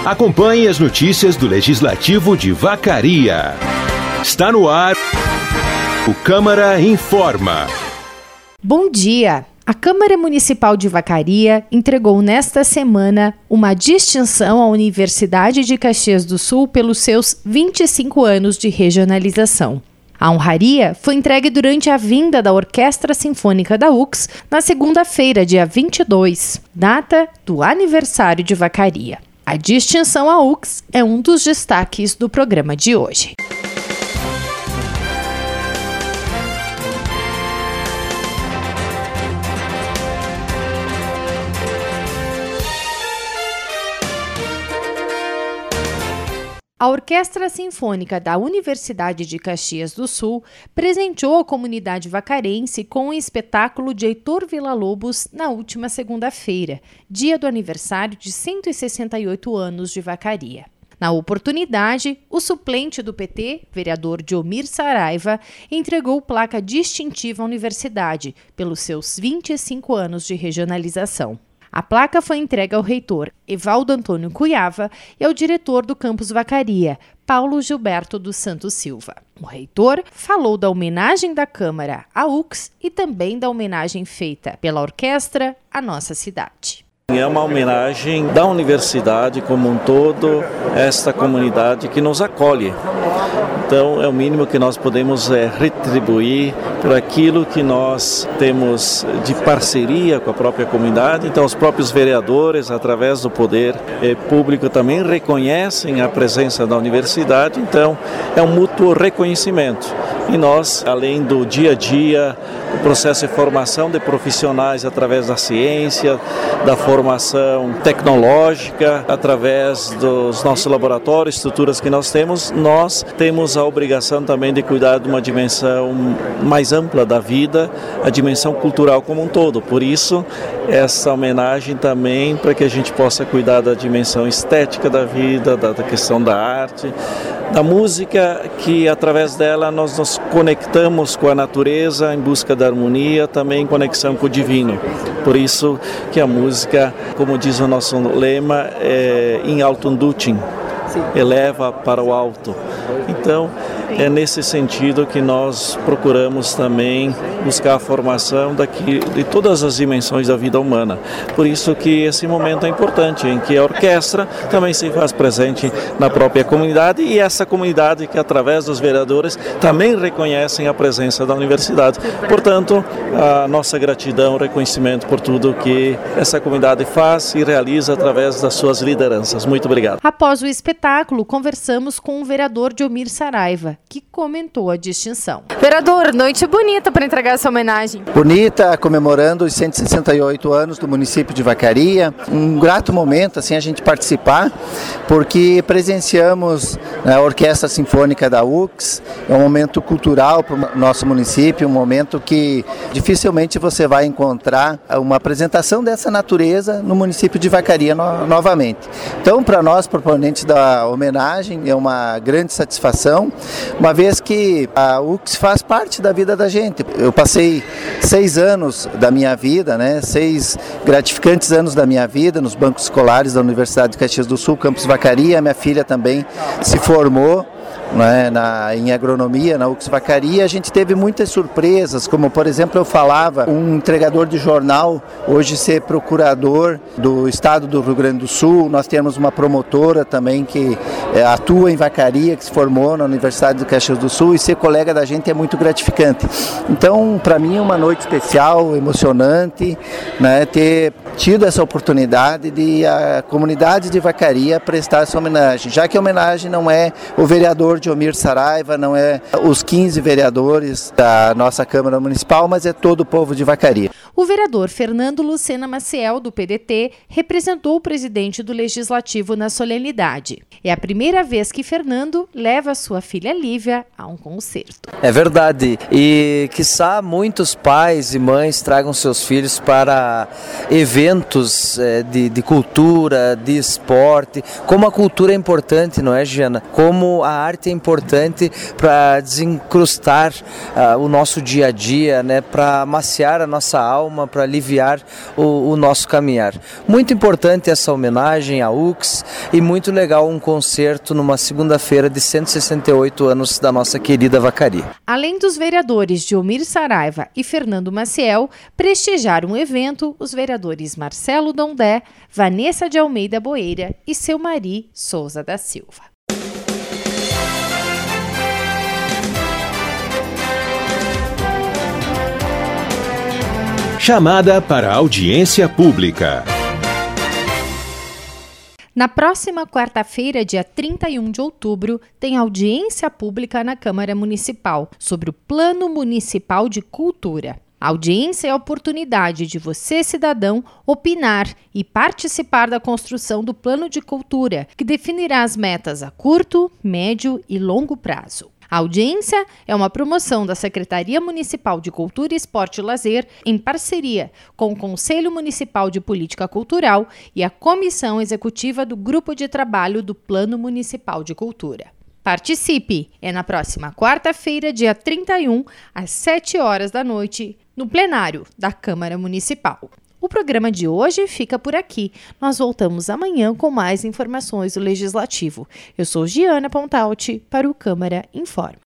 Acompanhe as notícias do Legislativo de Vacaria. Está no ar o Câmara Informa. Bom dia! A Câmara Municipal de Vacaria entregou nesta semana uma distinção à Universidade de Caxias do Sul pelos seus 25 anos de regionalização. A honraria foi entregue durante a vinda da Orquestra Sinfônica da UCS na segunda-feira, dia 22, data do aniversário de Vacaria. A distinção à UCS é um dos destaques do programa de hoje. A Orquestra Sinfônica da Universidade de Caxias do Sul presenteou a comunidade vacarense com o espetáculo de Heitor Villa-Lobos na última segunda-feira, dia do aniversário de 168 anos de Vacaria. Na oportunidade, o suplente do PT, vereador Diomir Saraiva, entregou placa distintiva à universidade pelos seus 25 anos de regionalização. A placa foi entregue ao reitor Evaldo Antônio Cunhava e ao diretor do campus Vacaria, Paulo Gilberto dos Santos Silva. O reitor falou da homenagem da Câmara à UCS e também da homenagem feita pela orquestra à nossa cidade. É uma homenagem da universidade como um todo, esta comunidade que nos acolhe. Então é o mínimo que nós podemos retribuir por aquilo que nós temos de parceria com a própria comunidade. Então os próprios vereadores, através do poder público, também reconhecem a presença da universidade. Então é um mútuo reconhecimento. E nós, além do dia a dia, o processo de formação de profissionais através da ciência, da formação tecnológica, através dos nossos laboratórios, estruturas que nós temos a obrigação também de cuidar de uma dimensão mais ampla da vida, a dimensão cultural como um todo. Por isso, essa homenagem também para que a gente possa cuidar da dimensão estética da vida, da questão da arte, da música, que através dela nós nos conectamos com a natureza em busca da harmonia, também em conexão com o divino. Por isso que a música, como diz o nosso lema, é in altum ducem, eleva para o alto. Então, é nesse sentido que nós procuramos também buscar a formação de todas as dimensões da vida humana. Por isso que esse momento é importante, em que a orquestra também se faz presente na própria comunidade e essa comunidade que, através dos vereadores, também reconhecem a presença da universidade. Portanto, a nossa gratidão, reconhecimento por tudo que essa comunidade faz e realiza através das suas lideranças. Muito obrigado. Após o espetáculo, conversamos com o vereador Diomir Saraiva, que comentou a distinção. Vereador, noite bonita para entregar essa homenagem. Bonita, comemorando os 168 anos do município de Vacaria. Um grato momento assim a gente participar, porque presenciamos a Orquestra Sinfônica da UCS. É um momento cultural para o nosso município, um momento que dificilmente você vai encontrar uma apresentação dessa natureza no município de Vacaria novamente. Então, para nós, proponentes da homenagem, é uma grande satisfação, uma vez que a UCS faz parte da vida da gente. Eu passei 6 anos da minha vida, 6 gratificantes anos da minha vida nos bancos escolares da Universidade de Caxias do Sul, campus Vacaria. Minha filha também se formou em agronomia na UCS Vacaria. A gente teve muitas surpresas, como por exemplo eu falava, um entregador de jornal hoje ser procurador do estado do Rio Grande do Sul. Nós temos uma promotora também que atua em Vacaria, que se formou na Universidade de Caxias do Sul, e ser colega da gente é muito gratificante. Então, para mim é uma noite especial, emocionante, ter tido essa oportunidade de a comunidade de Vacaria prestar essa homenagem, já que a homenagem não é o vereador Diomir Saraiva, não é os 15 vereadores da nossa Câmara Municipal, mas é todo o povo de Vacaria. O vereador Fernando Lucena Maciel, do PDT, representou o presidente do Legislativo na solenidade. É a primeira vez que Fernando leva sua filha Lívia a um concerto. É verdade, e quiçá muitos pais e mães tragam seus filhos para eventos de cultura, de esporte. Como a cultura é importante, não é, Giana? Como a arte é importante para desincrustar o nosso dia a dia, né, para amaciar a nossa alma, para aliviar o nosso caminhar. Muito importante essa homenagem à UCS e muito legal um concerto numa segunda-feira de 168 anos da nossa querida Vacaria. Além dos vereadores Gilmir Saraiva e Fernando Maciel, prestigiaram o evento os vereadores Marcelo Dondé, Vanessa de Almeida Boeira e Selmari Souza da Silva. Chamada para audiência pública. Na próxima quarta-feira, dia 31 de outubro, tem audiência pública na Câmara Municipal sobre o Plano Municipal de Cultura. A audiência é a oportunidade de você, cidadão, opinar e participar da construção do Plano de Cultura, que definirá as metas a curto, médio e longo prazo. A audiência é uma promoção da Secretaria Municipal de Cultura, Esporte e Lazer, em parceria com o Conselho Municipal de Política Cultural e a Comissão Executiva do Grupo de Trabalho do Plano Municipal de Cultura. Participe! É na próxima quarta-feira, dia 31, às 7 horas da noite, no plenário da Câmara Municipal. O programa de hoje fica por aqui. Nós voltamos amanhã com mais informações do Legislativo. Eu sou Giana Pontalti para o Câmara Informa.